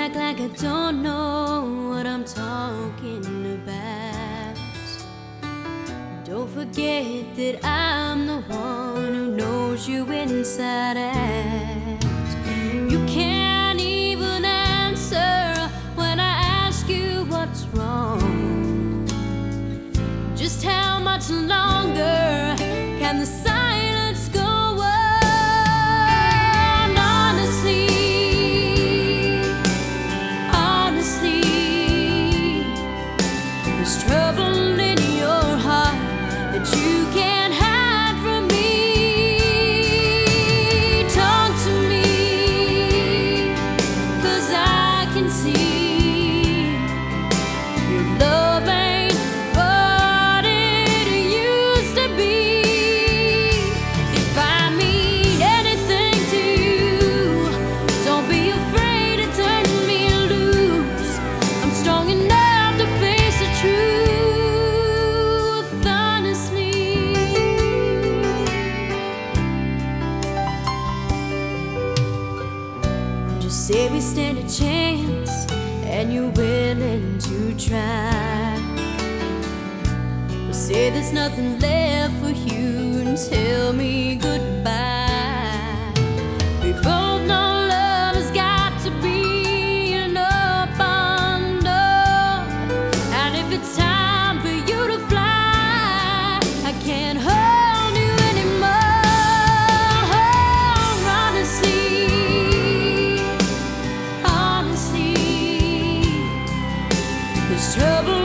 act like I don't know what I'm talking about. Don't forget that I'm the one who knows you inside out. You can't even answer when I ask you what's wrong. Just how much longer can the silence go on? Honestly, there's trouble in your heart that you can't hide from me. Talk to me, 'cause I can see your love ain't what it used to be. If I mean anything to you, don't be afraid to turn me loose. I'm strong enough to face the truth, honestly. Just say we stand a chance and you're willing to try. Say there's nothing left for you and tell me goodbye. We both know love has got to be an open door. And if it's time for you to fly, I can't hold you anymore. Honestly, there's trouble